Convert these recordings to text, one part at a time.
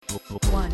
One.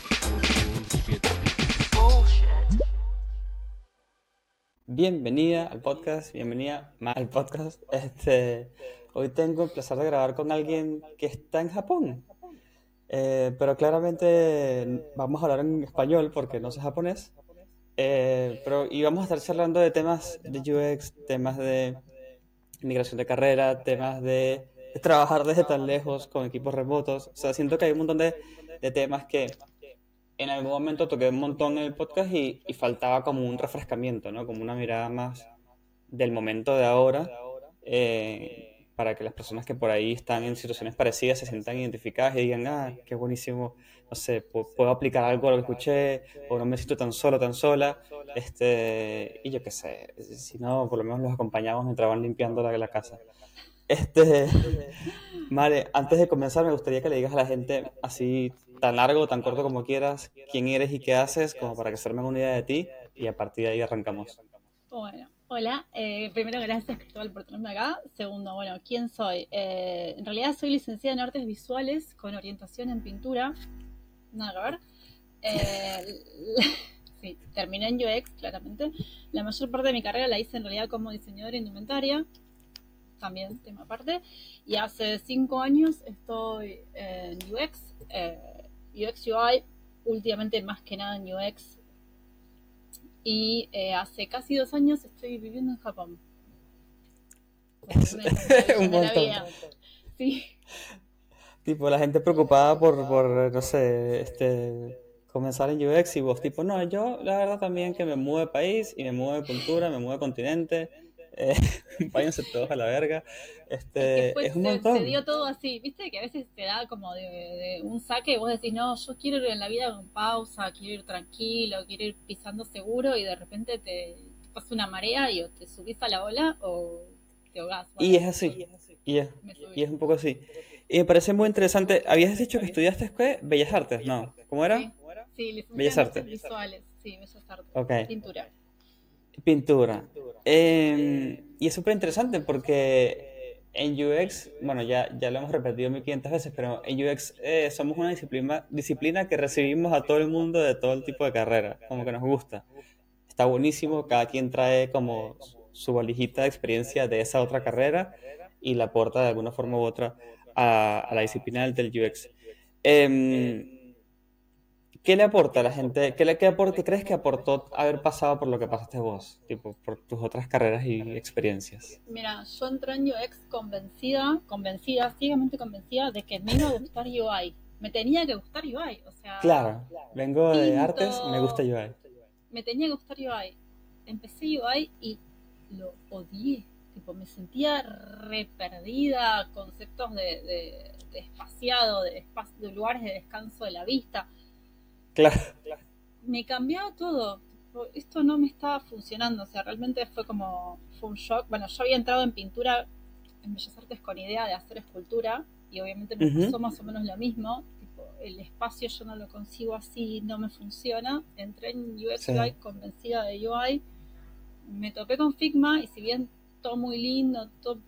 Bienvenida al podcast, bienvenida al podcast. Hoy tengo el placer de grabar con alguien que está en Japón. Pero claramente vamos a hablar en español porque no sé japonés. Y vamos a estar charlando de temas de UX, temas de migración de carrera, temas de trabajar desde tan lejos con equipos remotos. O sea, siento que hay un montón de temas que en algún momento toqué un montón en el podcast y faltaba como un refrescamiento, ¿no? Como una mirada más del momento de ahora, para que las personas que por ahí están en situaciones parecidas se sientan identificadas y digan, ah, qué buenísimo, no sé, puedo aplicar algo a lo que escuché, o no me siento tan solo, tan sola, y yo qué sé, si no, por lo menos los acompañamos mientras van limpiando la casa. Este, Mare, antes de comenzar me gustaría que le digas a la gente así tan largo o tan corto como quieras quién eres y qué haces, como para que se armen una idea de ti y a partir de ahí arrancamos. Bueno, hola. Primero, gracias Cristóbal por tenerme acá. Segundo, bueno, ¿quién soy? En realidad soy licenciada en artes visuales con orientación en pintura. Nada que ver. Eh, sí, terminé en UX, claramente. La mayor parte de mi carrera la hice en realidad como diseñadora indumentaria. También, tema aparte. Y hace 5 años estoy en UX. UX UI, últimamente más que nada en UX. Y hace casi 2 años estoy viviendo en Japón. Es Una maravilla un de la montón. vida. Sí. Tipo, la gente preocupada por no sé, comenzar en UX y vos, tipo, no, yo la verdad también que me mudo de país y me mudo de cultura, me mudo de continente, eh, váyanse todos a la verga, Es que fue, es un se montón. dio todo así, viste que a veces te da como de un saque y vos decís, no, yo quiero ir en la vida con pausa, quiero ir tranquilo, quiero ir pisando seguro y de repente te pasa una marea y o te subís a la ola o te ahogás. Bueno, Y es así, me y subí. es un poco así. Y me parece muy interesante, habías dicho que estudiaste, ¿qué? Bellas Artes, ¿no? ¿Cómo era? Sí, sí, licenciada Bellas en artes Artes, visuales, sí, bellas artes, ok. pintura. Pintura. Y es súper interesante porque en UX, bueno, ya lo hemos repetido 1500 veces, pero en UX somos una disciplina que recibimos a todo el mundo de todo el tipo de carrera, como que nos gusta. Está buenísimo, cada quien trae como su valijita de experiencia de esa otra carrera y la aporta de alguna forma u otra a la disciplina del UX. Em, ¿Qué le aporta a la gente? ¿Qué crees que aportó haber pasado por lo que pasaste vos? Tipo, por tus otras carreras y experiencias. Mira, yo entré en UX ciegamente convencida de que me iba a gustar UI. Me tenía que gustar UI, o sea, Claro, vengo de artes, me gusta pinto, UI. me tenía que gustar UI. Empecé UI y lo odié. Tipo, me sentía re perdida, conceptos de espaciado, de lugares de descanso de la vista. Claro, Me cambiaba todo. Esto no me estaba funcionando, o sea, realmente fue un shock. Bueno, yo había entrado en pintura en Bellas Artes con idea de hacer escultura y obviamente me pasó ujú, más o menos lo mismo, tipo, el espacio yo no lo consigo así, no me funciona. Entré en UX UI sí, convencida de UI, me topé con Figma y si bien todo muy lindo, todo,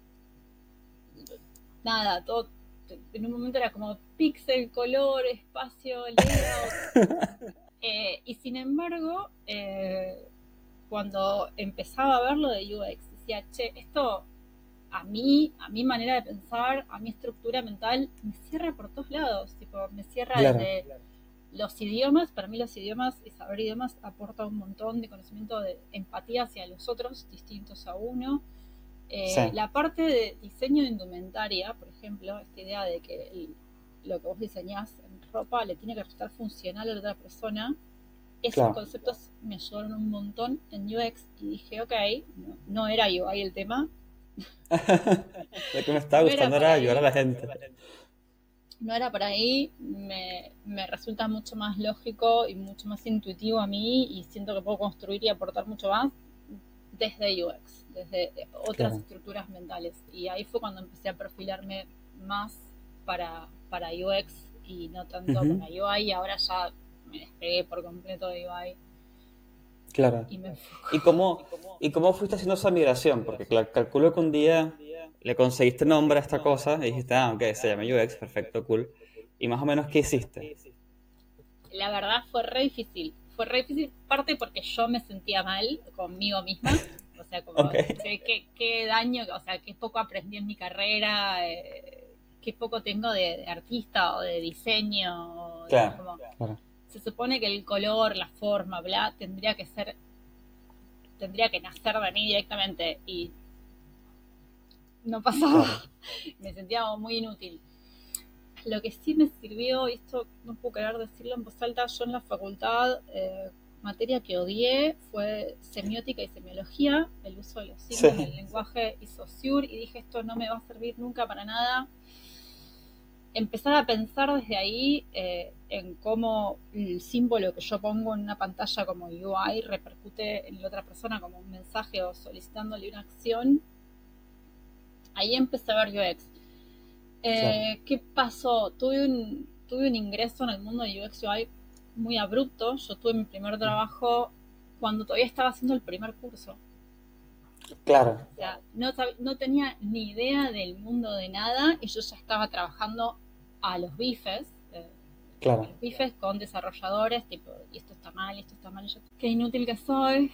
nada, todo en un momento era como pixel, color, espacio, layout. Y sin embargo, cuando empezaba a ver lo de UX, decía, che, esto a mi manera de pensar, a mi estructura mental, me cierra por todos lados. Tipo, me cierra claro, desde los idiomas. Para mí los idiomas y saber idiomas aporta un montón de conocimiento de empatía hacia los otros, distintos a uno. sí, La parte de diseño de indumentaria, por ejemplo, esta idea de que lo que vos diseñás en ropa le tiene que resultar funcional a la otra persona, esos claro. conceptos me ayudaron un montón en UX y dije, ok, no era UI el tema, Lo que me estaba no era gustando por era ayudar a ahí, la gente. no era por ahí, me resulta mucho más lógico y mucho más intuitivo a mí y siento que puedo construir y aportar mucho más desde UX, desde otras Claro. estructuras mentales. Y ahí fue cuando empecé a perfilarme más para UX y no tanto Ujú, para UI y ahora ya me despegué por completo de UI claro. y me enfoco. ¿Y cómo fuiste haciendo esa migración? Porque calculo que un día le conseguiste nombre a esta cosa y dijiste, ah, ok, se llama UX, perfecto, cool. y más o menos qué hiciste. La verdad fue re difícil, parte porque yo me sentía mal conmigo misma, o sea, como Ok, qué daño, o sea, qué poco aprendí en mi carrera, qué poco tengo de artista o de diseño, o digamos, claro, como claro, se supone que el color, la forma, bla, tendría que nacer de mí directamente y no pasaba, claro, me sentía muy inútil. Lo que sí me sirvió, y esto no puedo querer decirlo en voz alta, yo en la facultad, materia que odié fue semiótica y semiología, el uso de los signos, sí, del lenguaje y Saussure, y dije esto no me va a servir nunca para nada. Empezar a pensar desde ahí en cómo el símbolo que yo pongo en una pantalla como UI repercute en la otra persona como un mensaje o solicitándole una acción. Ahí empecé a ver UX. claro. ¿Qué pasó? Tuve un ingreso en el mundo de UX UI muy abrupto. Yo tuve mi primer trabajo cuando todavía estaba haciendo el primer curso. Claro, O sea, no tenía ni idea del mundo de nada y yo ya estaba trabajando a los bifes, a claro, los bifes con desarrolladores, tipo, y esto está mal, y esto está mal, y yo, qué inútil que soy.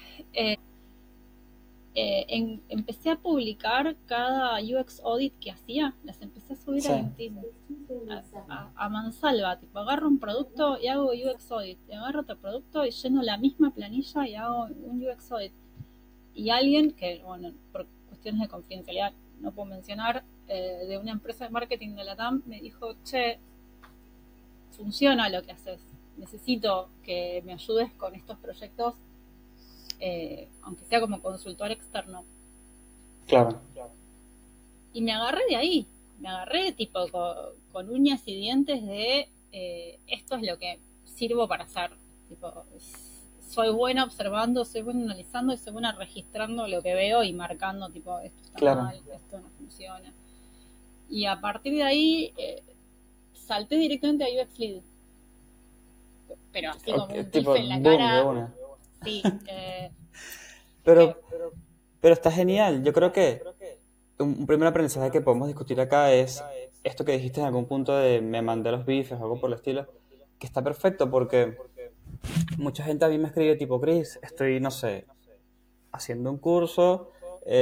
Empecé a publicar cada UX audit que hacía, las empecé a subir a sí, LinkedIn, a mansalva, tipo agarro un producto y hago UX audit, y agarro otro producto y lleno la misma planilla y hago un UX audit. Y alguien que, bueno, por cuestiones de confidencialidad no puedo mencionar, de una empresa de marketing de la TAM, me dijo, che, funciona lo que haces, necesito que me ayudes con estos proyectos, aunque sea como consultor externo. claro, Y me agarré de ahí, me agarré tipo con uñas y dientes de esto es lo que sirvo para hacer. Tipo, soy buena observando, soy buena analizando y soy buena registrando lo que veo y marcando, tipo, esto está claro. mal, esto no funciona. Y a partir de ahí salté directamente a UX Lead, pero así como un Tipo, bife en la boom, de cara, una. sí. Que, Pero, pero está genial. Yo creo que un primer aprendizaje que podemos discutir acá es esto que dijiste en algún punto de me mandé los bifes o algo por el estilo, que está perfecto porque mucha gente a mí me escribe tipo, Chris, estoy, no sé, haciendo un curso,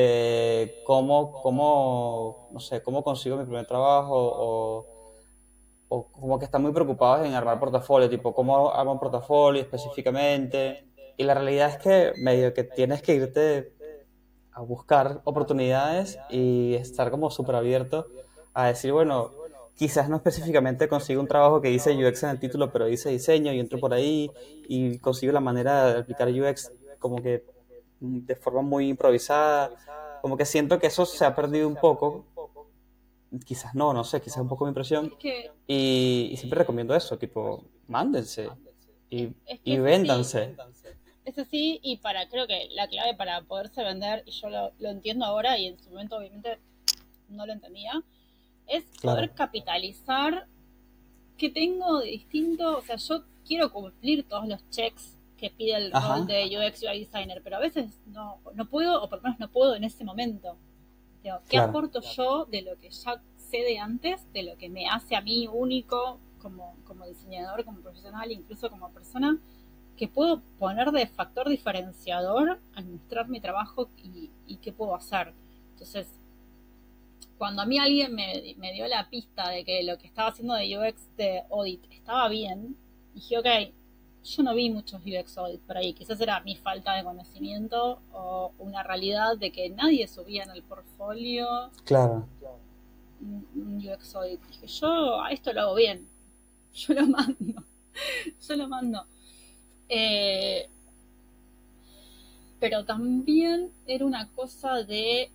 no sé, cómo consigo mi primer trabajo o como que están muy preocupados en armar portafolio, tipo, cómo armo un portafolio específicamente. Y la realidad es que medio que tienes que irte a buscar oportunidades y estar como súper abierto a decir, bueno, quizás no específicamente consigo un trabajo que dice UX en el título, pero dice diseño y entro por ahí y consigo la manera de aplicar UX como que de forma muy improvisada. Como que siento que eso se ha perdido un poco, quizás no, no sé, quizás un poco mi impresión. es que Y siempre recomiendo eso, tipo, mándense es que y es así. véndanse. Es así y creo que la clave para poderse vender, y yo lo entiendo ahora y en su momento obviamente no lo entendía, es poder Claro. capitalizar qué tengo de distinto. O sea, yo quiero cumplir todos los checks que pide el rol Ajá, de UX UI designer, pero a veces no puedo, o por lo menos no puedo en ese momento. Digo, ¿qué claro, aporto yo de lo que ya sé de antes, de lo que me hace a mí único como diseñador, como profesional, incluso como persona, que puedo poner de factor diferenciador al mostrar mi trabajo y qué puedo hacer? Entonces, cuando a mí alguien me dio la pista de que lo que estaba haciendo de UX de audit estaba bien, dije, ok, yo no vi muchos UX audit por ahí, quizás era mi falta de conocimiento o una realidad de que nadie subía en el portfolio claro. un UX audit. Dije, yo a esto lo hago bien, yo lo mando, yo lo mando. Eh, pero también era una cosa de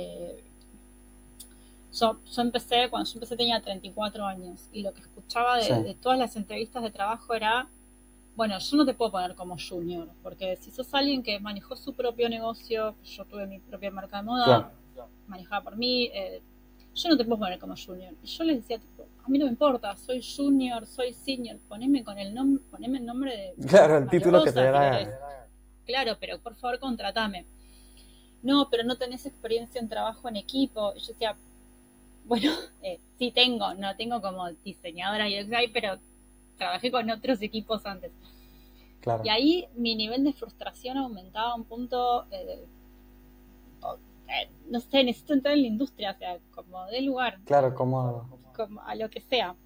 cuando yo empecé tenía 34 años y lo que escuchaba Sí, de todas las entrevistas de trabajo era, bueno, yo no te puedo poner como junior, porque si sos alguien que manejó su propio negocio, yo tuve mi propia marca de moda, claro. manejada por mí, yo no te puedo poner como junior. Y yo les decía, tipo, a mí no me importa, soy junior, soy senior, poneme el nombre de Claro, el título que te mariposa dé si la querés. gana. Claro, pero por favor contratame. No, pero no tenés experiencia en trabajo en equipo. Y yo decía, Bueno, sí no tengo como diseñadora UX, pero trabajé con otros equipos antes. Y Claro, ahí mi nivel de frustración aumentaba a un punto, no sé, necesito entrar en la industria, o sea, como de lugar, claro, como... como a lo que sea.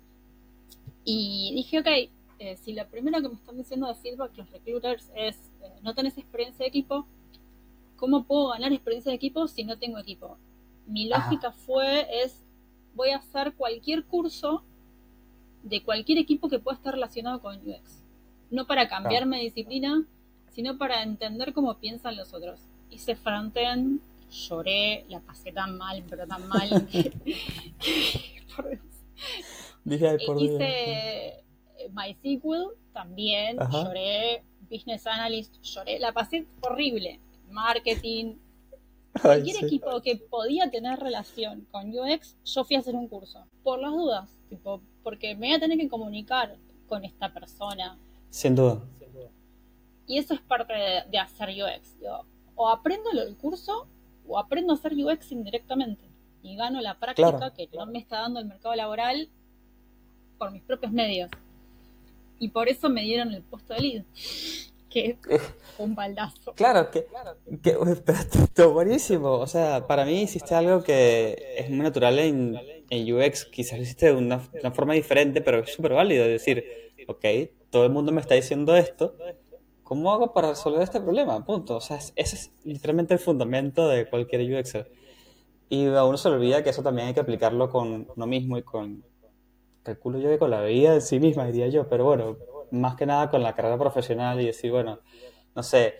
Y dije, ok, si lo primero que me están diciendo de feedback los recruiters es no tenés experiencia de equipo, ¿cómo puedo ganar experiencia de equipo si no tengo equipo? Mi Ajá, lógica voy a hacer cualquier curso de cualquier equipo que pueda estar relacionado con UX. No para claro. cambiarme de disciplina, sino para entender cómo piensan los otros. Hice frontend, lloré, la pasé tan mal, pero tan mal por Dios. Dije, ay, por Dios. Hice MySQL, también Ajá. lloré, Business Analyst, lloré, la pasé horrible. Marketing, Ay, cualquier sí. equipo que podía tener relación con UX, yo fui a hacer un curso. Por las dudas, tipo, porque me voy a tener que comunicar con esta persona. Sin duda. Y eso es parte de hacer UX. Yo, o aprendo el curso o aprendo a hacer UX indirectamente. Y gano la Claro. práctica que no me está dando el mercado laboral por mis propios medios. Y por eso me dieron el puesto de lead, que fue un baldazo. Claro, pero esto buenísimo. O sea, para mí hiciste algo que es muy natural en UX. Quizás lo hiciste de una forma diferente, pero es súper válido. Es decir, ok, todo el mundo me está diciendo esto. ¿Cómo hago para resolver este problema? Punto. O sea, ese es literalmente el fundamento de cualquier UXer. Y a uno se le olvida que eso también hay que aplicarlo con uno mismo y con, calculo yo que con la vida en sí misma, diría yo. Pero bueno, más que nada con la carrera profesional y decir, bueno, no sé,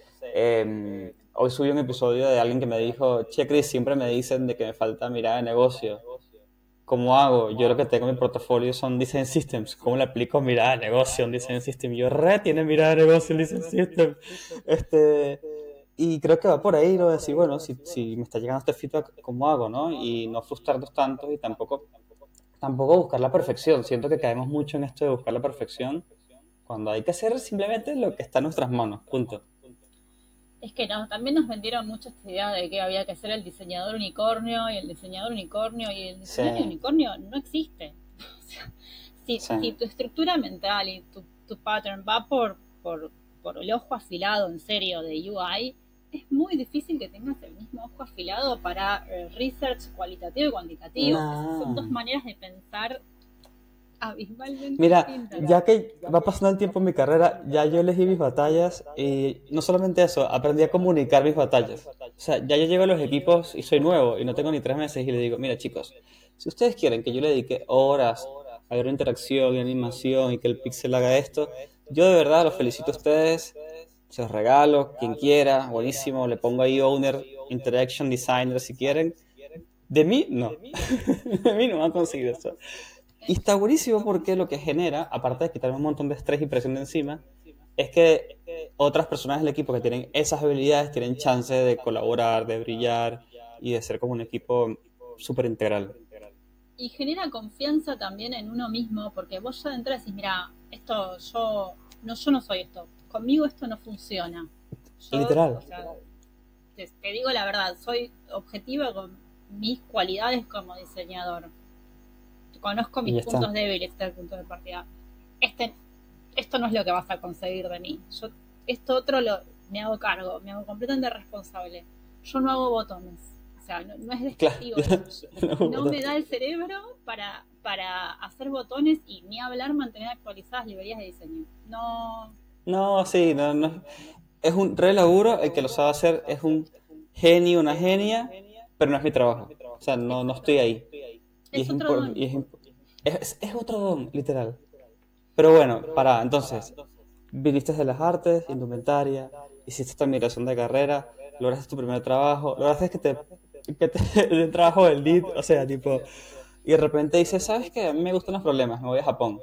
hoy subí un episodio de alguien que me dijo, che, Chris, siempre me dicen de que me falta mirada de negocio. ¿Cómo hago? Yo lo que tengo en mi portafolio son Design Systems. ¿Cómo le aplico mirada de negocio a un Design System? Yo tiene mirada de negocio en Design System. Este, y creo que va por ahí, ¿no? Decir, bueno, si me está llegando este feedback, ¿cómo hago, no? Y no frustrarnos tanto y tampoco buscar la perfección. Siento que caemos mucho en esto de buscar la perfección cuando hay que hacer simplemente lo que está en nuestras manos. Punto. Es que no, también nos vendieron mucho esta idea de que había que ser el diseñador unicornio y el diseñador unicornio y el Sí, diseñador unicornio no existe. O sea, sí. si tu estructura mental y tu pattern va por el ojo afilado en serio de UI, es muy difícil que tengas el mismo ojo afilado para research cualitativo y cuantitativo. Son dos No. maneras de pensar abismalmente Mira, distintas. ya que va pasando el tiempo en mi carrera, ya yo elegí mis batallas y no solamente eso, aprendí a comunicar mis batallas. O sea, ya yo llego a los equipos y soy nuevo y no tengo ni 3 meses y le digo, mira chicos, si ustedes quieren que yo le dedique horas a ver interacción y animación y que el pixel haga esto, yo de verdad los felicito a ustedes, se los regalo, quien quiera, buenísimo, le pongo ahí owner, interaction designer si quieren. De mí, no. De mí no van a conseguir eso. Y está buenísimo porque lo que genera, aparte de quitarme un montón de estrés y presión de encima, es que otras personas del equipo que tienen esas habilidades tienen chance de colaborar, de brillar y de ser como un equipo súper integral. Y genera confianza también en uno mismo, porque vos ya de entrada decís, mira, yo no soy esto, conmigo esto no funciona. Yo, o Literal. sea, te digo la verdad, soy objetiva con mis cualidades como diseñador. Conozco Y mis ya puntos está. débiles, este es el punto de partida. Este, esto no es lo que vas a conseguir de mí. Yo, esto otro me hago cargo, me hago completamente responsable. Yo no hago botones. O sea, no es Claro. despectivo. No me da el cerebro para hacer botones y ni hablar mantener actualizadas librerías de diseño. No, No, sí, no, no. Es un re laburo, el que lo sabe hacer es un genio, una genia, pero no es mi trabajo. O sea, no estoy exactamente. ahí. Y Es otro don. es otro don, literal. Pero bueno, entonces, viniste de las artes, indumentaria, hiciste esta migración de carrera, lograste tu primer trabajo, lograste que te den trabajo del lead, o sea, tipo, y de repente dices, ¿sabes qué? A mí me gustan los problemas, me voy a Japón.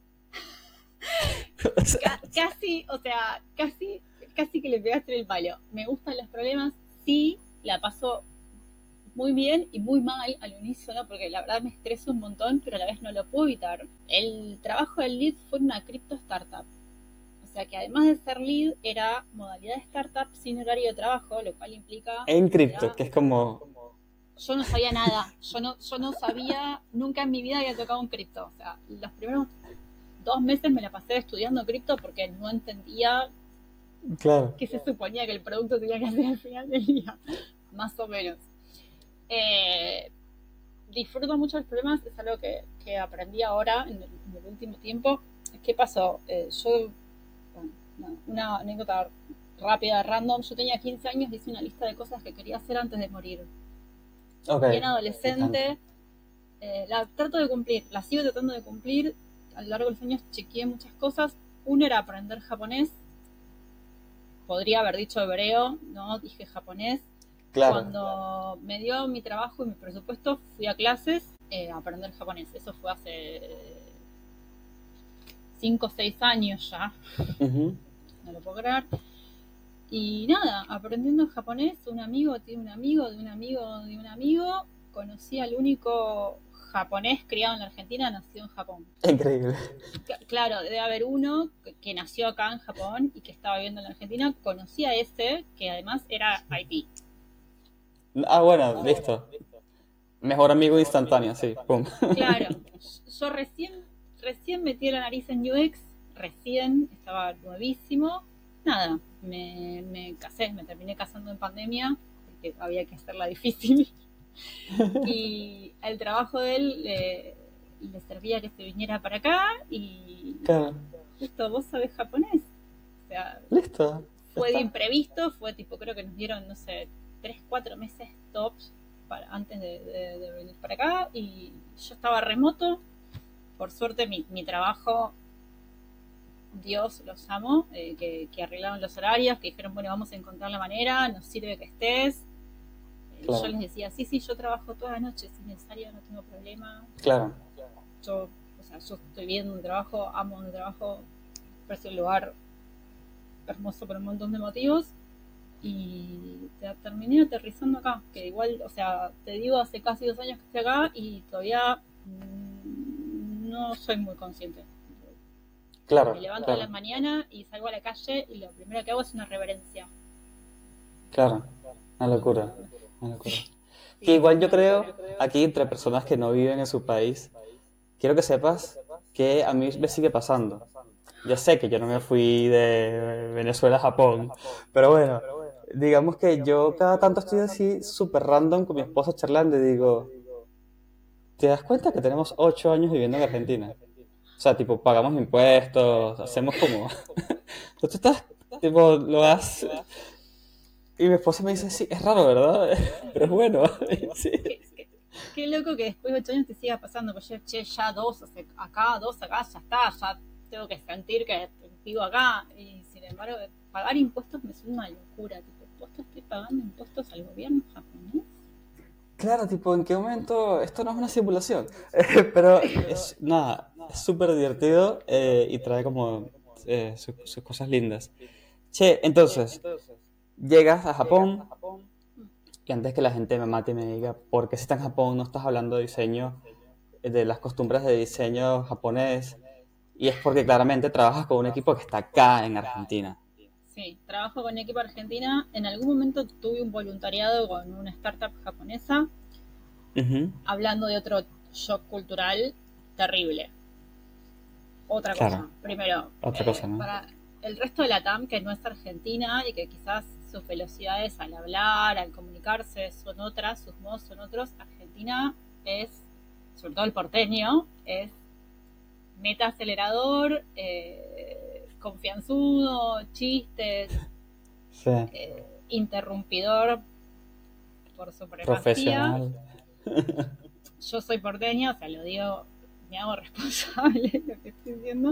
O sea, Casi, o sea, casi que le pegaste el palo. Me gustan los problemas, sí, la paso muy bien y muy mal al unísono porque la verdad me estreso un montón, pero a la vez no lo puedo evitar. El trabajo del lead fue una cripto startup. O sea que además de ser lead era modalidad de startup sin horario de trabajo, lo cual implica en que te cripto, da que es como, yo no sabía nada. Yo no sabía, nunca en mi vida había tocado un cripto. O sea, los primeros 2 meses me la pasé estudiando cripto porque no entendía Claro. qué se suponía que el producto tenía que hacer al final del día. Más o menos. Eh, Disfruto mucho los problemas, es algo que aprendí ahora en el último tiempo. ¿Qué pasó? Bueno, una anécdota rápida, random. Yo tenía 15 años, hice una lista de cosas que quería hacer antes de morir. Ok, Bien me encanta. adolescente, la trato de cumplir, la sigo tratando de cumplir. A lo largo de los años chequeé muchas cosas. Uno era aprender japonés, podría haber dicho hebreo, no, dije japonés. Claro. Cuando me dio mi trabajo y mi presupuesto, fui a clases a aprender japonés. Eso fue hace 5 o 6 años ya, Ujú. no lo puedo creer. Y nada, aprendiendo japonés, un amigo tiene un amigo de un amigo de un amigo. Conocí al único japonés criado en la Argentina, nacido en Japón. Increíble. Claro, debe haber uno que nació acá en Japón y que estaba viviendo en la Argentina. Conocí a ese, que además era IT. Ah, bueno, listo. Mejor amigo instantáneo, sí. Pum. Claro, yo recién metí la nariz en UX, recién, estaba nuevísimo. Nada, me casé, me terminé casando en pandemia, porque había que hacerla difícil. Y el trabajo de él le servía que se viniera para acá y Claro. justo vos sabés japonés. O sea, Listo. Ya fue de está. imprevisto, fue tipo, creo que nos dieron, no sé, 3, 4 meses tops antes de venir para acá y yo estaba remoto. Por suerte mi trabajo, Dios los amo, que arreglaron los horarios, que dijeron, bueno, vamos a encontrar la manera, nos sirve que estés. Yo Claro. les decía, sí, sí, yo trabajo toda la noche, si es necesario, no tengo problema. Claro. Yo, o sea, yo estoy bien donde trabajo, amo donde trabajo, parece un lugar hermoso por un montón de motivos. Y terminé aterrizando acá, que igual, o sea, te digo, hace casi 2 años que estoy acá y todavía no soy muy consciente. Me Claro. levanto a la Claro. mañana y salgo a la calle y lo primero que hago es una reverencia. Claro. Una Y locura. Una locura. sí, Que sí, igual sí, yo no. creo, aquí entre personas que no viven en su país, quiero que sepas que a mí me sigue pasando. Ya sé que yo no me fui de Venezuela a Japón, pero bueno, digamos que yo cada tanto estoy así súper random con mi esposa charlando y digo, ¿te das cuenta que tenemos 8 años viviendo en Argentina? O sea, tipo, pagamos impuestos, hacemos como... Tú estás, tipo, lo has... Y mi esposa me dice, sí, es raro, ¿verdad? Pero es bueno. Sí. Qué loco que después de 8 años te siga pasando, pues yo, che, ya dos, o sea, acá, dos acá, ya está, ya tengo que sentir que vivo acá. Y sin embargo, pagar impuestos me suena una locura. Tipo, ¿posta estoy pagando impuestos al gobierno japonés? Claro, tipo, ¿en qué momento esto no es una simulación? Pero es, nada, es súper divertido y trae como sus cosas lindas. Che, entonces, llegas a Japón y antes que la gente me mate y me diga, ¿por qué si estás en Japón no estás hablando de diseño, de las costumbres de diseño japonés? Y es porque claramente trabajas con un equipo que está acá en Argentina. Sí, trabajo con Equipo Argentina. En algún momento tuve un voluntariado con una startup japonesa Ujú. hablando de otro shock cultural terrible. Otra cosa, Claro, primero, otra cosa, ¿no? para el resto de la TAM que no es Argentina y que quizás sus velocidades al hablar, al comunicarse son otras, sus modos son otros, Argentina es, sobre todo el porteño, es meta acelerador, confianzudo, chistes, Sí, interrumpidor por supremacía. profesional. Yo soy porteña, o sea, lo digo, me hago responsable de lo que estoy diciendo.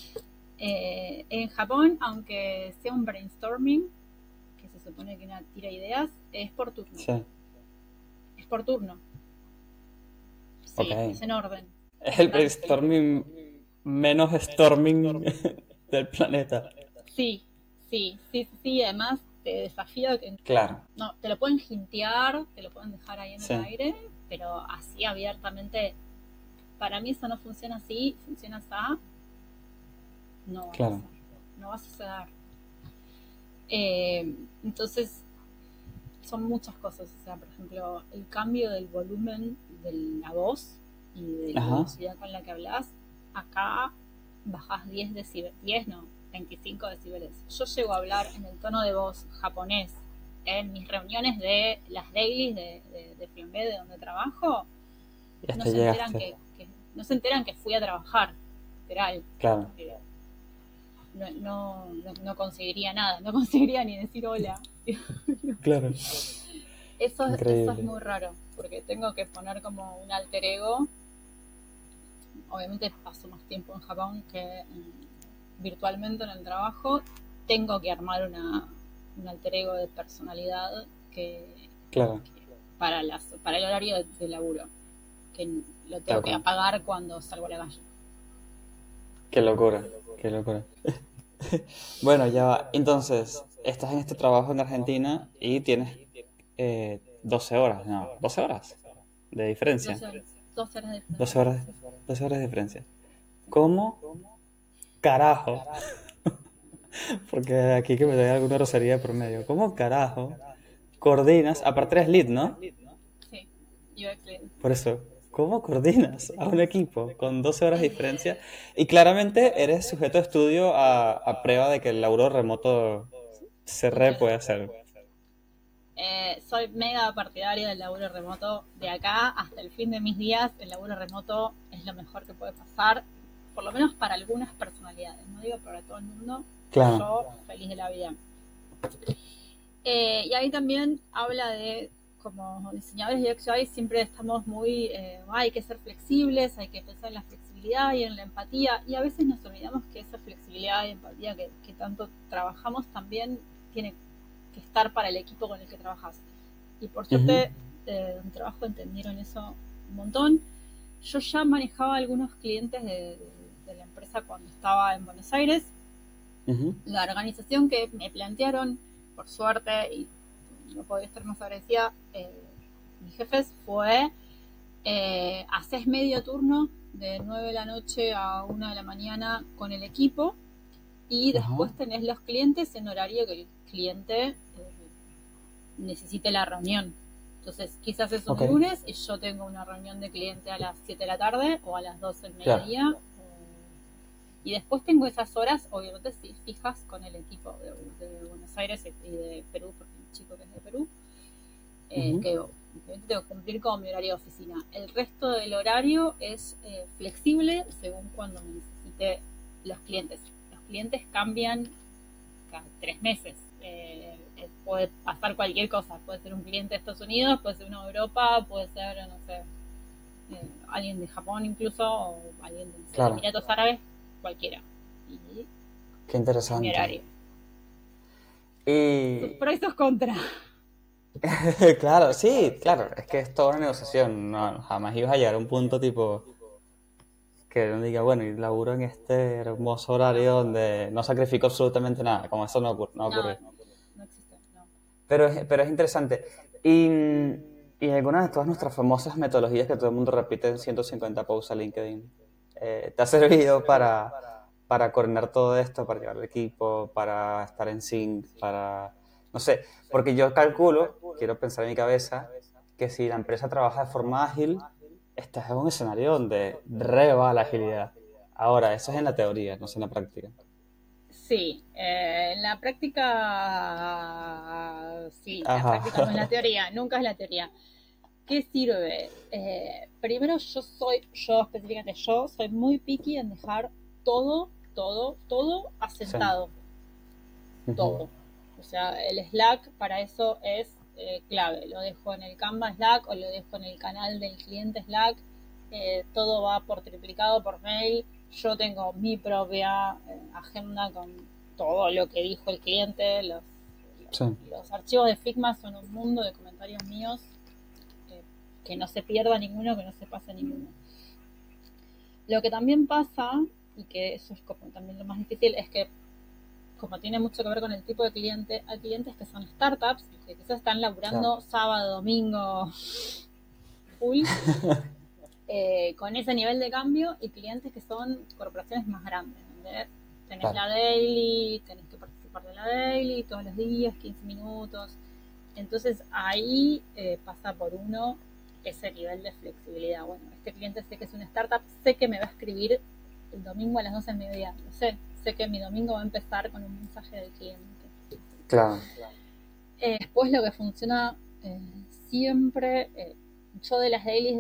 En Japón, aunque sea un brainstorming, que se supone que una tira ideas, es por turno. Sí, Es por turno. ok. Sí, es en orden. Es el Están. brainstorming menos storming del planeta. Sí, sí, sí, sí, sí. Además, te desafío que. Claro, No, te lo pueden hintear, te lo pueden dejar ahí en el sí, aire, pero así abiertamente. Para mí eso no funciona así, funciona así. No va a claro. pasar. No va a suceder. Entonces, son muchas cosas. O sea, por ejemplo, el cambio del volumen de la voz y de la Ajá. velocidad con la que hablas, acá bajás 10 decibeles, 10 no, 25 decibeles. Yo llego a hablar en el tono de voz japonés en mis reuniones de las dailies de Flambé, de donde trabajo, Y no hasta se enteran llegaste. no se enteran que fui a trabajar, literal. Claro, No conseguiría nada, no conseguiría ni decir hola. claro. Eso es Increíble. muy raro, porque tengo que poner como un alter ego. Obviamente paso más tiempo en Japón que virtualmente en el trabajo. Tengo que armar un alter ego de personalidad Claro, que para el horario de laburo, que lo tengo tal que cual. apagar cuando salgo a la calle. Qué locura, qué locura. Bueno, ya va. Entonces, estás en este trabajo en Argentina y tienes 12 horas, no, 12 horas de diferencia. 12 horas, 12 horas de 12 diferencia. horas, 12 horas de diferencia. ¿Cómo carajo? Porque aquí que me da alguna grosería por medio. ¿Cómo carajo coordinas? Aparte eres lead, ¿no? Sí, UX Lead. Por eso, ¿cómo coordinas a un equipo con 12 horas de diferencia? Eh, Y claramente eres sujeto de estudio a prueba de que el laburo remoto puede funciona. hacer. Soy mega partidaria del laburo remoto. De acá hasta el fin de mis días, el laburo remoto es lo mejor que puede pasar, por lo menos para algunas personalidades. No digo para todo el mundo. Claro. Yo, feliz de la vida. Y ahí también habla de, como diseñadores de UX UI, siempre estamos muy, hay que ser flexibles, hay que pensar en la flexibilidad y en la empatía, y a veces nos olvidamos que esa flexibilidad y empatía que tanto trabajamos también tiene que estar para el equipo con el que trabajas. Y por Ujú, suerte, en mi trabajo entendieron eso un montón. Yo ya manejaba algunos clientes de la empresa cuando estaba en Buenos Aires. ujú. La organización que me plantearon, por suerte, y no podía estar más agradecida, mis jefes, fue haces medio turno de 9 de la noche a 1 de la mañana con el equipo y después Ajá. tenés los clientes en horario que el cliente necesite la reunión. Entonces, quizás es Ok. un lunes y yo tengo una reunión de cliente a las 7 de la tarde o a las 12 del Claro. mediodía. Y después tengo esas horas, obviamente, sí, fijas con el equipo de Buenos Aires y de Perú, porque hay un chico que es de Perú, Ujú. que obviamente tengo que cumplir con mi horario de oficina. El resto del horario es flexible según cuando me necesite los clientes. Los clientes cambian cada 3 meses. Puede pasar cualquier cosa. Puede ser un cliente de Estados Unidos, puede ser uno de Europa, puede ser, no sé, alguien de Japón incluso, o alguien de, no sé, de Claro. Emiratos Árabes, cualquiera. Y Qué es mi interesante. horario. Sus Y pros y sus contras. claro, sí, claro, es que es toda una negociación. No, jamás ibas a llegar a un punto tipo que uno diga, bueno, y laburo en este hermoso horario donde no sacrifico absolutamente nada. Como eso no No, ocurre. no existe, no. Pero es interesante. Y, y algunas de todas nuestras famosas metodologías que todo el mundo repite en 150 posts a LinkedIn, ¿te ha servido para coordinar todo esto, para llevar el equipo, para estar en sync, para... No sé, porque yo calculo, quiero pensar en mi cabeza, que si la empresa trabaja de forma ágil, estás en un escenario donde reba la agilidad. Ahora, eso es en la teoría, no sé en la práctica. Sí, en la práctica, sí, la Ajá. práctica no es la teoría, nunca es la teoría. ¿Qué sirve? Primero yo específicamente, yo soy muy picky en dejar todo Sí. asentado, Ujú. todo. O sea, el Slack para eso es clave. Lo dejo en el Canva Slack o lo dejo en el canal del cliente Slack. Todo va por triplicado por mail. Yo tengo mi propia agenda con todo lo que dijo el cliente. Sí. Los archivos de Figma son un mundo de comentarios míos que, que no se pierda ninguno, que no se pase ninguno. Lo que también pasa, y que eso es como también lo más difícil, es que como tiene mucho que ver con el tipo de cliente, hay clientes que son startups, que quizás están Claro. laburando sábado, domingo, full, con ese nivel de cambio, y clientes que son corporaciones más grandes, donde tenés Claro. la daily, tenés que participar de la daily todos los días, 15 minutos. Entonces ahí pasa por uno ese nivel de flexibilidad. Bueno, este cliente sé que es una startup, sé que me va a escribir el domingo a las 12 del mediodía, no sé que mi domingo va a empezar con un mensaje del cliente. Claro, Después lo que funciona siempre, yo de las dailies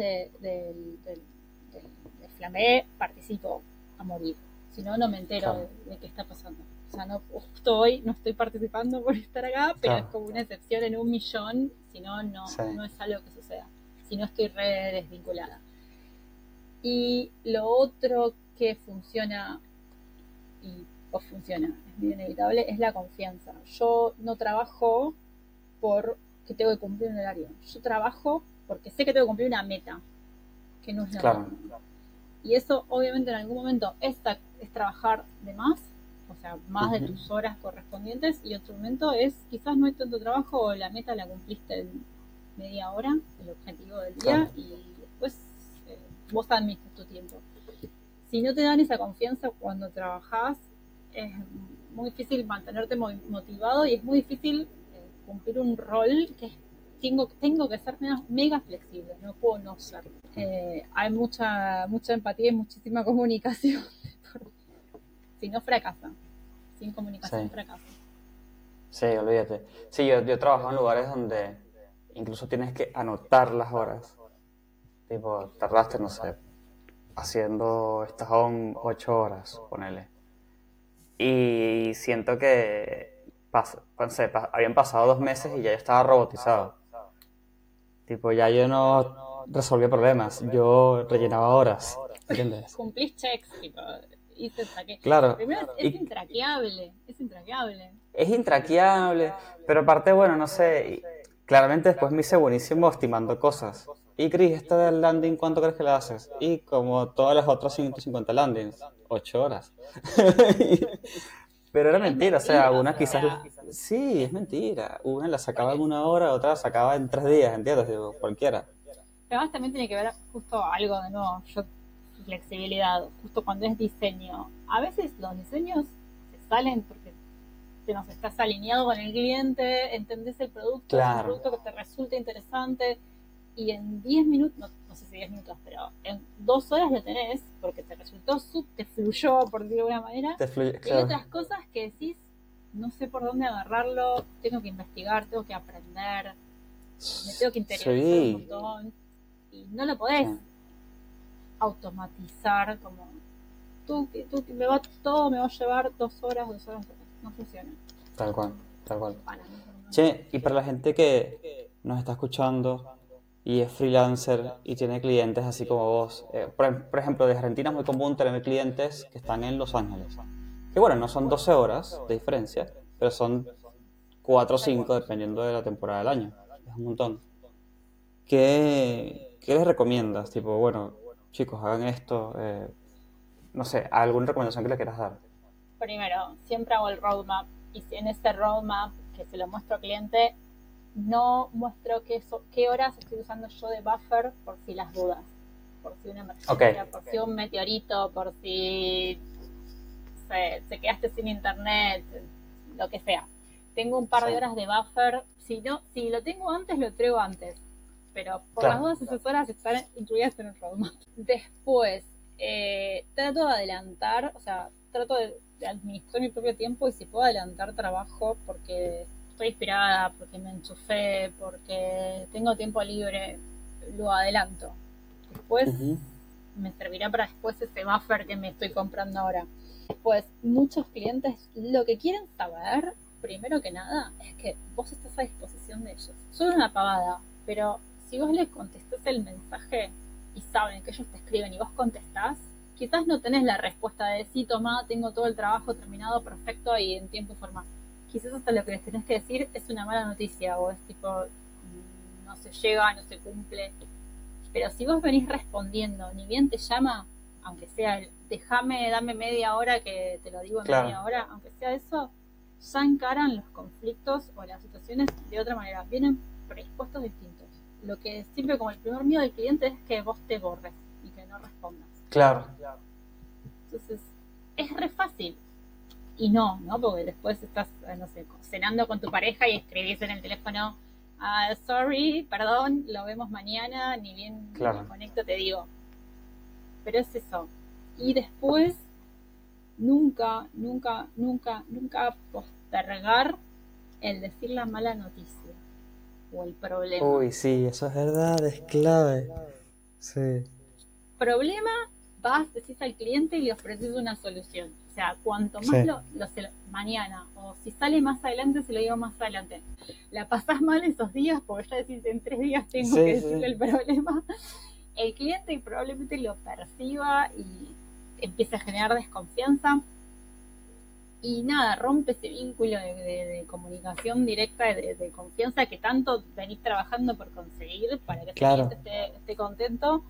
de Flamé participo a morir, si no, no me entero claro, de qué está pasando. O sea, no, justo hoy no estoy participando por estar acá, pero es claro, como una excepción en 1.000.000, si no, sí, no es algo que suceda, si no estoy re desvinculada. Y lo otro que funciona y pues funciona, es muy inevitable, es la confianza. Yo no trabajo porque tengo que cumplir un horario. Yo trabajo porque sé que tengo que cumplir una meta, que no es lo claro, mismo. Y eso obviamente en algún momento es trabajar de más, o sea, más de ujú, tus horas correspondientes, y otro momento es quizás no hay tanto trabajo o la meta la cumpliste en media hora, el objetivo del día, claro, y después vos administras tu tiempo. Si no te dan esa confianza cuando trabajás, es muy difícil mantenerte motivado y es muy difícil cumplir un rol que es, tengo que ser mega flexible, no puedo no ser. Hay mucha empatía y muchísima comunicación. Si no, fracasa. Sin comunicación, sí, fracasa. sí, olvídate. Sí, yo trabajo en lugares donde incluso tienes que anotar las horas. Tipo, tardaste, no sé, haciendo estajón 8 horas, ponele. Y siento que pensé, habían pasado 2 meses y ya yo estaba robotizado. Tipo, ya yo no resolvía problemas, yo rellenaba horas, ¿entiendes? Cumplís checks, tipo, hice traque. Claro, Primero es y intraqueable, es intraqueable. es intraqueable, pero aparte, bueno, no sé, claramente después me hice buenísimo estimando cosas. Y Chris, esta del landing, ¿cuánto crees que la haces? Y como todas las otras 150 landings, 8 horas. Pero era Pero es mentira, o sea, mentira, una o quizás, sea, sí, es mentira. Una la sacaba en porque 1 hora, otra la sacaba en 3 días, ¿entiendes? Digo, cualquiera. además también tiene que ver justo algo de nuevo, flexibilidad, justo cuando es diseño. A veces los diseños se salen porque te nos estás alineado con el cliente, entendés el producto, es un Claro, producto que te resulta interesante y en 10 minutos, no sé si 10 minutos, pero en 2 horas lo tenés porque te resultó, te fluyó, por decirlo de alguna manera. te fluye, Y hay claro. otras cosas que decís, no sé por dónde agarrarlo, tengo que investigar, tengo que aprender, me tengo que interiorizar un Sí, montón y no lo sí, podés automatizar como me va todo me va a llevar 2 horas, 2 horas, no funciona. tal cual, tal cual. Para mí, por lo menos. Che, y para la gente que nos está escuchando y es freelancer y tiene clientes así como vos, por ejemplo, de Argentina es muy común tener clientes que están en Los Ángeles. Que bueno, no son 12 horas de diferencia, pero son 4 o 5 dependiendo de la temporada del año. Es un montón. ¿Qué les recomiendas? Tipo, bueno, chicos, hagan esto. No sé, ¿alguna recomendación que le quieras dar? Primero, siempre hago el roadmap y si en ese roadmap que se lo muestro al cliente, no muestro qué horas estoy usando yo de buffer por si las dudas, por si una Ok, emergencia, por si un meteorito, por si se quedaste sin internet, lo que sea. Tengo un par sí, de horas de buffer. Si no, si lo tengo antes, lo entrego antes. Pero por las claro, dudas esas horas están incluidas en el roadmap. Después, trato de adelantar, o sea, trato de administrar mi propio tiempo y si puedo adelantar trabajo porque estoy inspirada, porque me enchufé, porque tengo tiempo libre, lo adelanto. Después ujú, me servirá para después ese buffer que me estoy comprando ahora. Pues muchos clientes lo que quieren saber, primero que nada, es que vos estás a disposición de ellos. Suena una pavada, pero si vos les contestás el mensaje y saben que ellos te escriben y vos contestás, quizás no tenés la respuesta de sí, toma, tengo todo el trabajo terminado perfecto y en tiempo y forma. Quizás hasta lo que les tenés que decir es una mala noticia o es tipo, no se llega, no se cumple. Pero si vos venís respondiendo, ni bien te llama, aunque sea el dame media hora que te lo digo en claro, media hora, aunque sea eso, ya encaran los conflictos o las situaciones de otra manera. Vienen predispuestos distintos. Lo que siempre como el primer miedo del cliente es que vos te borres y que no respondas. claro, Entonces, es re fácil. Y no, ¿no? Porque después estás, no sé, cenando con tu pareja y escribís en el teléfono sorry, perdón, lo vemos mañana, ni bien me Claro. conecto te digo. Pero es eso. Y después, nunca, nunca, nunca, nunca postergar el decir la mala noticia o el problema. Uy, sí, eso es verdad, es clave. Sí, Problema, vas, decís al cliente y le ofreces una solución. O sea, cuanto más sí, mañana, o si sale más adelante, se lo digo más adelante. La pasás mal esos días, porque ya decís, en 3 días tengo que sí, decirle sí. el problema. El cliente probablemente lo perciba y empiece a generar desconfianza. Y nada, rompe ese vínculo de comunicación directa, de confianza que tanto venís trabajando por conseguir para que ese cliente Claro, esté contento.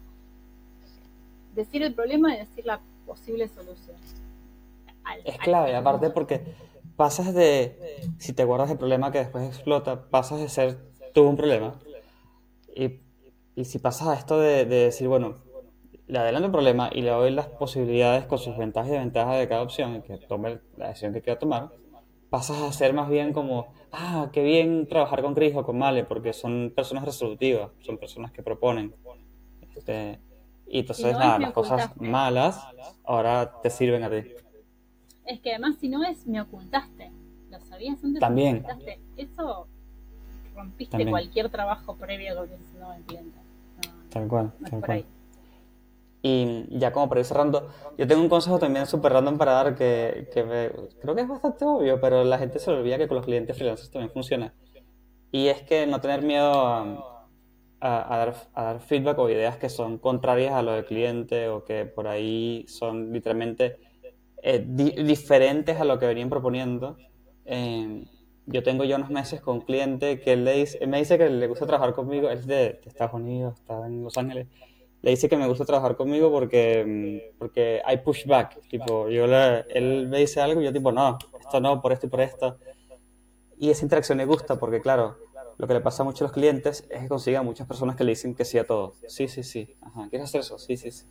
Decir el problema y decir la posible solución es al clave, aparte segundo. porque pasas de, si te guardas el problema que después explota, pasas de ser tú un problema. Y, y si pasas a esto de decir, bueno, le adelanto el problema y le doy las posibilidades con sus ventajas y desventajas de cada opción y que tome la decisión que quiera tomar, pasas a ser más bien como, ah, qué bien trabajar con Chris o con Male, porque son personas resolutivas, son personas que proponen. Y Si entonces, no es, nada, me las cosas ocultaste. malas ahora te sirven a ti. Es que además, si no es, me ocultaste. Lo sabías antes y me También, ocultaste. Eso rompiste también, cualquier trabajo previo que hubieses hecho en cliente. No, tal cual, no es tal por cual. ahí. Y ya como para ir cerrando, yo tengo un consejo también súper random para dar creo que es bastante obvio, pero la gente se le olvida que con los clientes freelancers también funciona. Y es que no tener miedo a dar feedback o ideas que son contrarias a lo del cliente o que por ahí son literalmente diferentes a lo que venían proponiendo. Eh, yo tengo ya unos meses con un cliente que él me dice que le gusta trabajar conmigo, él es de Estados Unidos, está en Los Ángeles. Le dice que me gusta trabajar conmigo porque hay pushback, tipo, él me dice algo y yo tipo, no, esto no, por esto y por esto. Y esa interacción le gusta porque, claro, lo que le pasa mucho a los clientes es que consiguen muchas personas que le dicen que sí a todo. Sí, sí, sí. Ajá, ¿quieres hacer eso? Sí, sí, sí.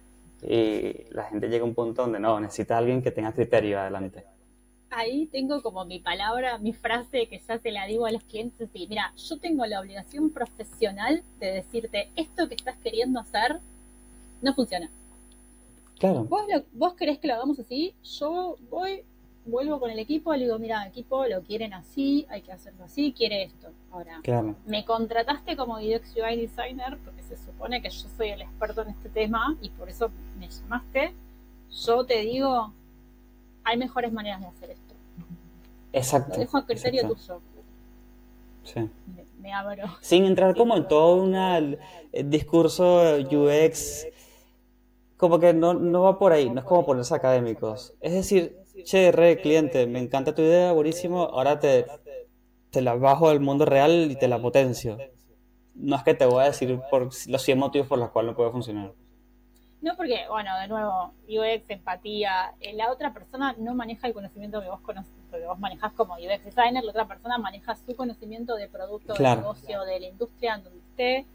Y la gente llega a un punto donde no, necesita a alguien que tenga criterio adelante. Ahí tengo como mi palabra, mi frase que ya se la digo a los clientes así, mira, yo tengo la obligación profesional de decirte esto que estás queriendo hacer no funciona. Claro, Vos querés que lo hagamos así, yo vuelvo con el equipo, le digo, mira, equipo, lo quieren así, hay que hacerlo así, quiere esto. Ahora, claro. me contrataste como UX UI designer porque se supone que yo soy el experto en este tema y por eso me llamaste. Yo te digo, hay mejores maneras de hacer esto. Lo Exacto, dejo a criterio exacto. tuyo. Sí. Me abro. Sin entrar como en todo un discurso UX, como que no va por ahí, no es como ponerse académicos. Es decir, che, cliente, me encanta tu idea, buenísimo, ahora te la bajo al mundo real y te la potencio. No es que te voy a decir por los 100 motivos por los cuales no puede funcionar. No porque, bueno, de nuevo, UX, empatía, la otra persona no maneja el conocimiento que vos conoces, que vos manejás como UX designer, la otra persona maneja su conocimiento de producto, de Claro, negocio, de la industria en donde esté.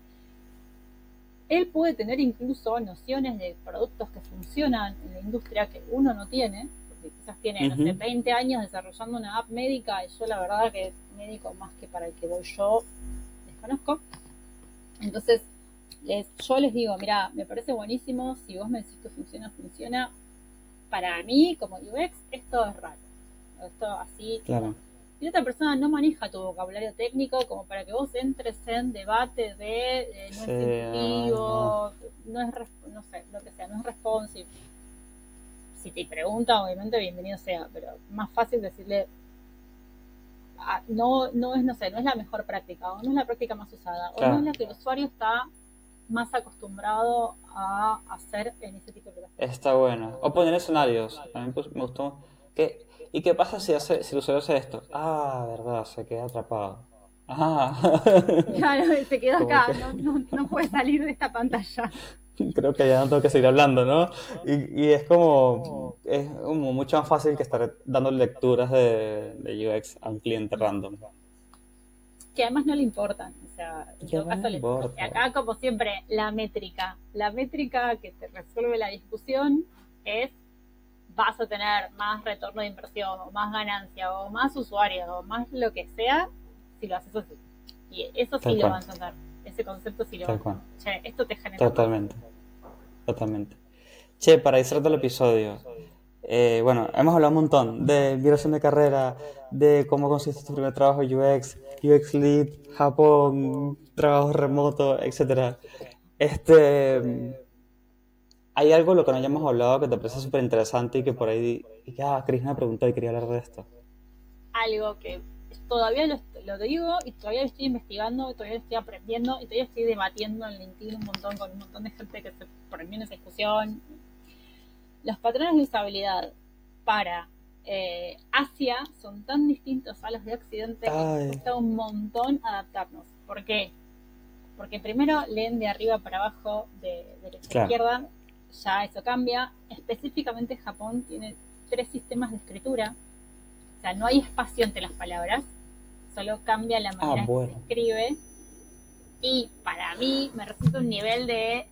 Él puede tener incluso nociones de productos que funcionan en la industria que uno no tiene, porque quizás tiene, no sé, ujú, 20 años desarrollando una app médica y yo la verdad que médico más que para el que voy yo desconozco. Entonces, yo les digo, mira, me parece buenísimo, si vos me decís que funciona, funciona. Para mí, como UX, esto es raro. Esto así no. claro. Y otra persona no maneja tu vocabulario técnico como para que vos entres en debate de no Sí, es ay, no. intuitivo, no es, no sé, lo que sea, no es responsive. Si te pregunta, obviamente, bienvenido sea, pero más fácil decirle, no, no es, no sé, no es la mejor práctica, o no es la práctica más usada, o no es Claro, la que el usuario está más acostumbrado a hacer en ese tipo de plataformas. está bueno. O poner escenarios. A mí pues, me gustó. ¿Qué, ¿Y qué pasa si el usuario hace esto? Ah, verdad, se queda atrapado. Ah, Claro, se quedó como que acá, no, no, no puede salir de esta pantalla. creo que ya no tengo que seguir hablando, ¿no? Y es como mucho más fácil que estar dando lecturas de UX a un cliente random. Que además no le importan. O sea, en ¿Qué todo me caso, importa? acá como siempre, la métrica. La métrica que te resuelve la discusión es vas a tener más retorno de inversión, o más ganancia, o más usuarios, o más lo que sea, si lo haces así. Y eso sí Tal lo va a cual, entender. Ese concepto sí lo va a tal entender. cual. Che, esto te genera paz. Totalmente, totalmente. Che, para ir cerrando el episodio, bueno, hemos hablado un montón de migración de carrera, de cómo consiste tu primer trabajo UX, UX Lead, Japón, trabajo remoto, etcétera. Este, ¿Hay algo de lo que no hayamos hablado que te parece súper interesante y que por ahí, Chris me preguntó y quería hablar de esto? Algo que todavía lo digo y todavía lo estoy investigando, todavía lo estoy aprendiendo y todavía estoy debatiendo en LinkedIn un montón con un montón de gente que se prendió en esa discusión. Los patrones de usabilidad para Asia son tan distintos a los de Occidente que nos Ay, cuesta un montón adaptarnos. ¿Por qué? Porque primero leen de arriba para abajo, de derecha a claro. izquierda, ya eso cambia. Específicamente Japón tiene 3 sistemas de escritura, o sea, no hay espacio entre las palabras, solo cambia la Ah, manera en que se bueno. escribe. Y para mí me resulta un nivel de,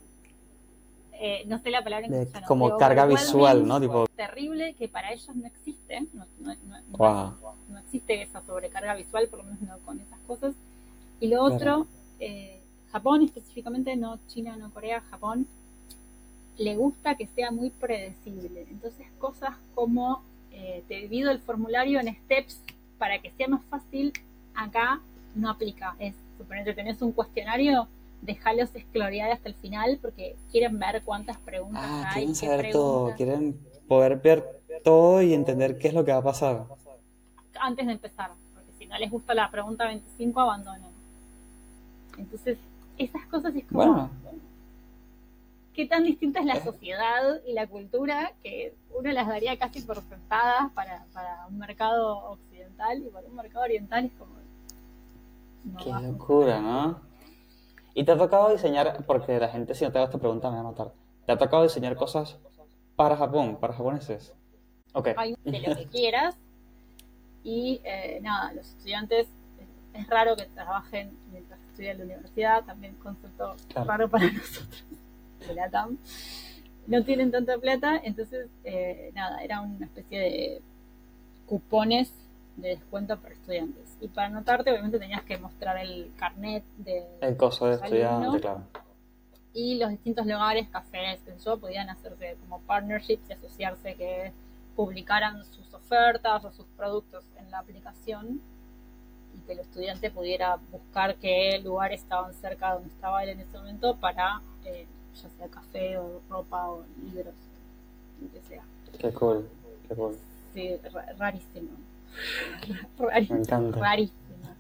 no sé la palabra en castellano, de Como carga visual, overwhelming ¿no? Tipo, terrible que para ellos no existe, wow, no existe esa sobrecarga visual, por lo menos no con esas cosas. Y lo claro. otro, Japón específicamente, no China, no Corea, Japón, le gusta que sea muy predecible. Entonces cosas como te divido el formulario en steps para que sea más fácil, acá no aplica. Es, suponete, tenés un cuestionario, dejalos esclorear hasta el final porque quieren ver cuántas preguntas Ah, hay, quieren qué saber todo, preguntas, quieren poder ver todo y entender qué es lo que va a pasar. antes de empezar, porque si no les gusta la pregunta 25 abandonan. Entonces, esas cosas es como, Bueno, qué tan distinta es la es, sociedad y la cultura que uno las daría casi por sentadas para un mercado occidental y para un mercado oriental es como, no qué va a funcionar. locura, ¿no? Y te ha tocado diseñar, porque la gente si no te hago esta pregunta me va a matar, ¿te ha tocado diseñar cosas para Japón, para japoneses? Ok. Hay de lo que quieras y nada, los estudiantes es raro que trabajen mientras estudian en la universidad, también concepto Claro. raro para nosotros de la TAM. No tienen tanta plata, entonces nada, era una especie de cupones de descuento para estudiantes. Y para anotarte, obviamente tenías que mostrar el carnet de El coso de estudiante, alumno claro. y los distintos lugares, cafés, que yo, podían hacerse como partnerships y asociarse que publicaran sus ofertas o sus productos en la aplicación y que el estudiante pudiera buscar qué lugares estaban cerca de donde estaba él en ese momento para ya sea café o ropa o libros, lo que sea. Qué cool, qué cool. Sí, rarísimo. Me encanta. Rarísimo.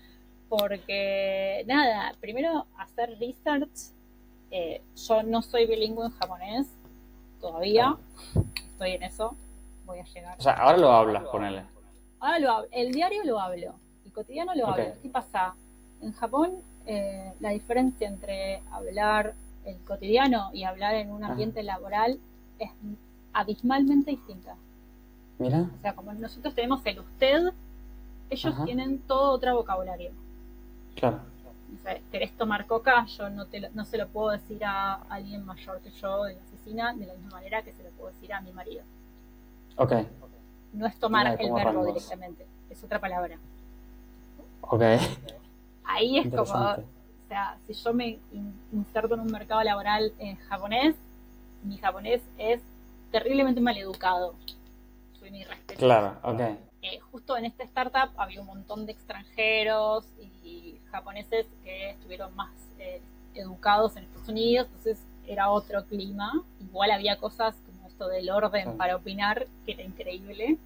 Porque, nada, primero hacer research. Yo no soy bilingüe en japonés todavía. Claro. Estoy en eso. Voy a llegar. O sea, ahora lo hablas, ponele. Ahora lo hablo. El diario lo hablo. El cotidiano lo Ok. hablo. ¿Qué pasa? En Japón, la diferencia entre hablar el cotidiano y hablar en un Ajá. ambiente laboral es abismalmente distinta. Mira. O sea, como nosotros tenemos el usted, ellos Ajá. tienen todo otro vocabulario. Claro. O sea, ¿querés tomar coca? Yo no se lo puedo decir a alguien mayor que yo en la oficina de la misma manera que se lo puedo decir a mi marido. Ok. No es tomar Hay el como verbo rangos. directamente, es otra palabra. Ok. Ahí es como, o Interesante. sea, si yo me inserto en un mercado laboral japonés, mi japonés es terriblemente maleducado. Soy muy respetuosa. Claro, ok. Justo en esta startup había un montón de extranjeros y japoneses que estuvieron más educados en Estados Unidos, entonces era otro clima. Igual había cosas como esto del orden Claro. para opinar, que era increíble,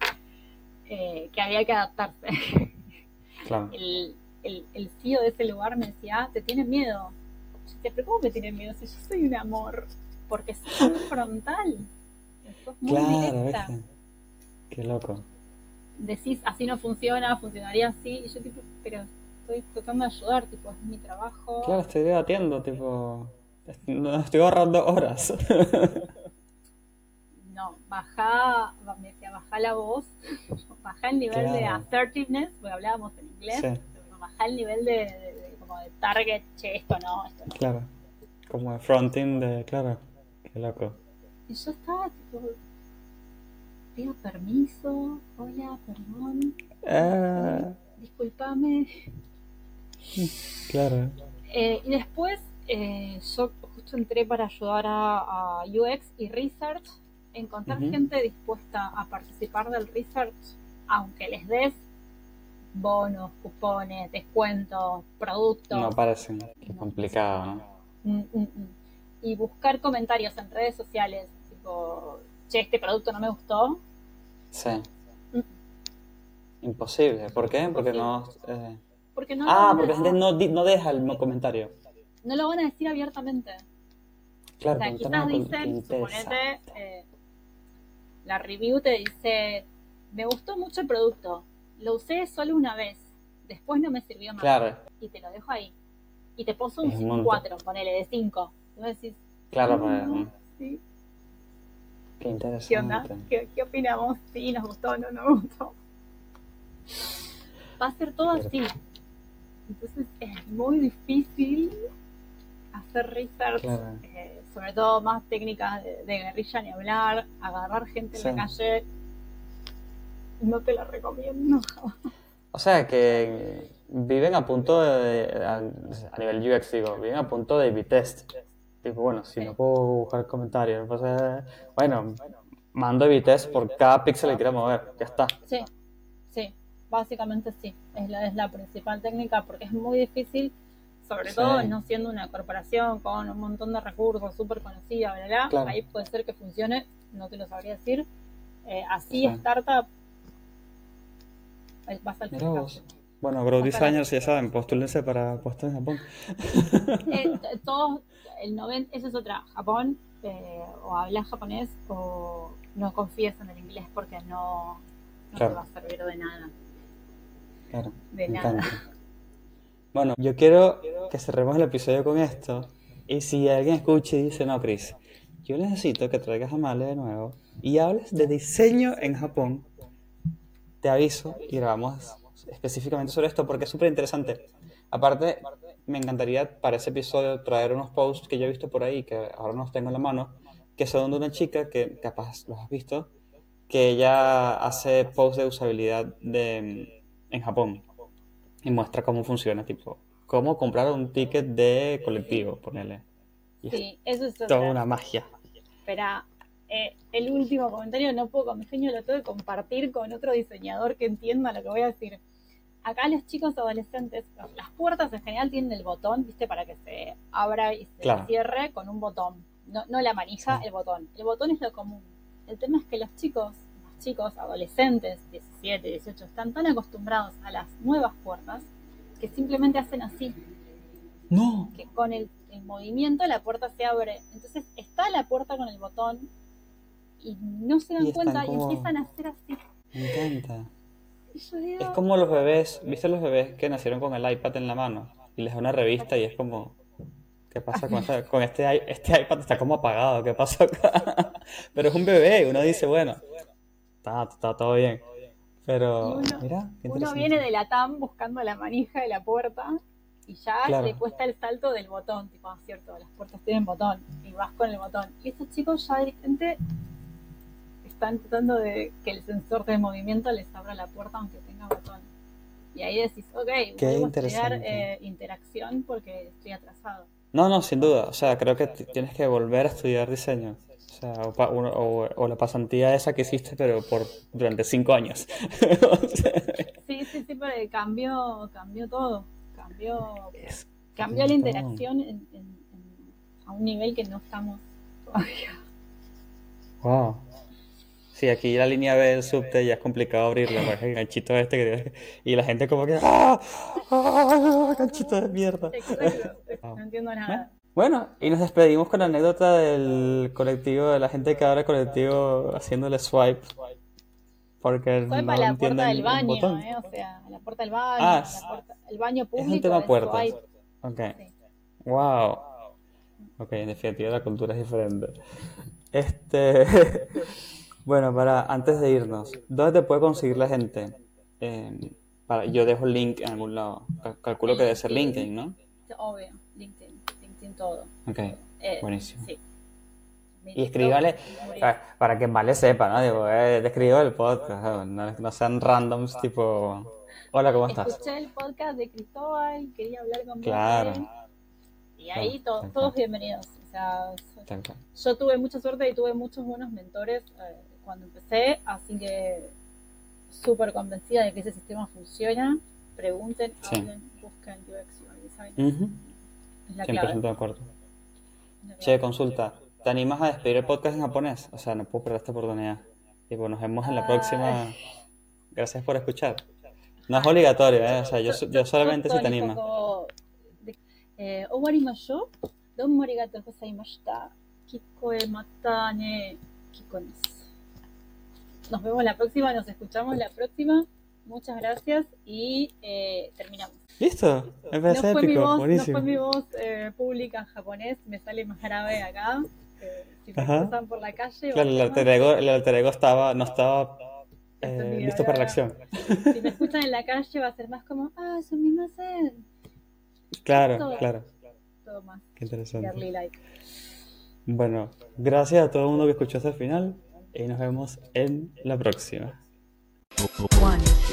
que había que adaptarse. Claro. El CEO de ese lugar me decía, te tienen miedo. Yo decía, pero ¿cómo me tienen miedo? Si yo soy un amor, porque sos muy frontal, sos muy Claro, directa. ¿viste? Qué loco. Decís, así no funciona, funcionaría así. Y yo, tipo, pero estoy tratando de ayudar, tipo, es mi trabajo. Claro, estoy debatiendo, tipo. No estoy ahorrando horas. No, baja, me decía, baja la voz, baja el nivel de Claro. assertiveness, porque hablábamos en inglés, Sí, pero baja el nivel como de target, che, esto no, esto no. claro. Como el fronting de. Claro. Qué loco. Y yo estaba, tipo, pido permiso, hola, perdón, Ah, discúlpame. Claro. Y después yo justo entré para ayudar a UX y Research, encontrar Ujú. gente dispuesta a participar del Research, aunque les des bonos, cupones, descuentos, No productos. parecen. Qué No. complicado, ¿no? Y buscar comentarios en redes sociales, tipo, che, este producto no me gustó. Sí. Mm, Imposible. ¿Por qué? Porque Imposible. no. Porque no lo Ah, van a porque la gente decir. no deja el comentario. No lo van a decir abiertamente. O Claro, sea, por un tema quizás de qué dicen, suponete, interesante. la review te dice, me gustó mucho el producto, lo usé solo una vez, después no me sirvió más. Claro, Y te lo dejo ahí. Y te puso es un un montón. 4, ponele, de 5. Y vos decís, Claro, pues, bueno, sí. qué ¿Qué onda? interesante. ¿Qué opinamos? Sí, nos gustó, no nos gustó. Va a ser todo Qué así. Entonces es muy difícil hacer research, claro. sobre todo más técnicas de guerrilla ni hablar, agarrar gente en Sí. la calle, no te la recomiendo. O sea, que viven a punto a nivel UX, digo, viven a punto de A/B test. Tipo, bueno, si Sí, no puedo buscar comentarios, pues, bueno, mando A/B test por cada píxel que quiera mover, ya está. sí, sí, básicamente sí, es la principal técnica porque es muy difícil, sobre Sí, todo no siendo una corporación con un montón de recursos, súper conocida, bla, bla, claro. ahí puede ser que funcione, no te lo sabría decir. Así, Sí. startup, va a ser Mira fracaso. vos. Bueno, Grow Va a ser Designers, ya saben, postúlense para puestos en Japón. todos, el 90, eso es otra, Japón, o hablas japonés o no confíes en el inglés porque no te va Claro, a servir de nada, claro, de me nada. encanta. Bueno, yo quiero que cerremos el episodio con esto. Y si alguien escucha y dice, no, Chris, yo necesito que traigas a Male de nuevo y hables de diseño en Japón, te aviso y grabamos específicamente sobre esto porque es súper interesante. Aparte, me encantaría para ese episodio traer unos posts que yo he visto por ahí, que ahora no los tengo en la mano, que son de una chica que capaz los has visto, que ella hace posts de usabilidad en Japón y muestra cómo funciona, tipo, cómo comprar un ticket de colectivo, ponele. Y es Sí, eso es toda otra. una magia. Espera, el último comentario no puedo con mi genio, lo tengo que compartir con otro diseñador que entienda lo que voy a decir. Acá los chicos adolescentes, las puertas en general tienen el botón, viste, para que se abra y se Claro, cierre con un botón. No la manija, sí. el botón. El botón es lo común. El tema es que los chicos adolescentes, 17, 18, están tan acostumbrados a las nuevas puertas que simplemente hacen así, No. que con el movimiento la puerta se abre. Entonces está la puerta con el botón y no se Y dan están cuenta y como... empiezan a hacer así. Me encanta. Y yo Es digo, como los bebés, ¿viste los bebés que nacieron con el iPad en la mano? Y les da una revista y es como, ¿qué pasa con, con este iPad? Está como apagado, ¿qué pasó acá? Pero es un bebé y uno dice, bueno, está todo bien. y Pero, mira, qué uno viene interesante. de la TAM buscando la manija de la puerta y ya le Claro, cuesta el salto del botón, tipo, cierto, las puertas tienen botón y vas con el botón. Y estos chicos ya directamente están tratando de que el sensor de movimiento les abra la puerta aunque tenga botón. Y ahí decís, ok, qué vuelvo a estudiar interesante. interacción porque estoy atrasado. No, no, sin duda. O sea, creo que tienes que volver a estudiar diseño. O sea, o la pasantía esa que hiciste, pero durante 5 años. O sea, Sí, sí, sí, pero cambió todo. Cambió, es un cambió la montón. interacción a un nivel que no estamos todavía. Wow. Sí, aquí la línea B del subte ya es complicado abrirla, pues el ganchito este y la gente como que ¡ah! ¡Ah! ¡Ganchito de mierda! Exacto, no Wow. entiendo Bueno, nada. bueno, y nos despedimos con la anécdota del colectivo, de la gente que abre el colectivo haciéndole swipe porque Swipe a no la puerta del entienden un baño, botón. O sea, a la puerta del baño, Ah, a la puerta, el baño es un público tema es puertas. swipe. Ok. Sí. Wow. Ok, en definitiva la cultura es diferente. Este, bueno, antes de irnos, ¿dónde te puede conseguir la gente? Eh, yo dejo el link en algún lado. Calculo En que debe ser LinkedIn, LinkedIn, ¿no? obvio, LinkedIn todo. Ok, Todo. buenísimo. Sí, mi Y TikTok escríbale, murió. para que Vale sepa, ¿no? Digo, te escribo el podcast, ¿no? No sean randoms tipo... Hola, ¿cómo estás? Escuché el podcast de Cristóbal, quería hablar con vos de Claro, él. Y ahí claro, tal todos cual, bienvenidos. O sea, tal cual. yo tuve mucha suerte y tuve muchos buenos mentores cuando empecé, así que súper convencida de que ese sistema funciona. Pregunten, Sí, hablen, busquen UX UI design. ujú, Es la clave. 100% de acuerdo. Es la Che, clave. consulta, ¿te animas a despedir el podcast en japonés? O sea, no puedo perder esta oportunidad. Y pues nos vemos en la Ah, próxima. Gracias por escuchar. No es Hi. obligatorio, ¿eh? O sea, yo solamente si te animas. 終わりましょう。どうもありがとうございました。聞こえまたね。聞こえます。Nos vemos la próxima, nos escuchamos la próxima. Muchas gracias y terminamos. ¿Listo? Me parece épico, No fue buenísimo. mi voz pública en japonés, me sale más grave acá. Si me Ajá. cruzan por la calle va a Claro, ser más el alter ego no estaba entendido. listo para la acción. Si me escuchan en la calle va a ser más como, ah, sumimasen. Claro, Todo, claro. todo más Qué interesante. girly like. Bueno, gracias a todo el mundo que escuchó hasta el final y nos vemos en la próxima. One.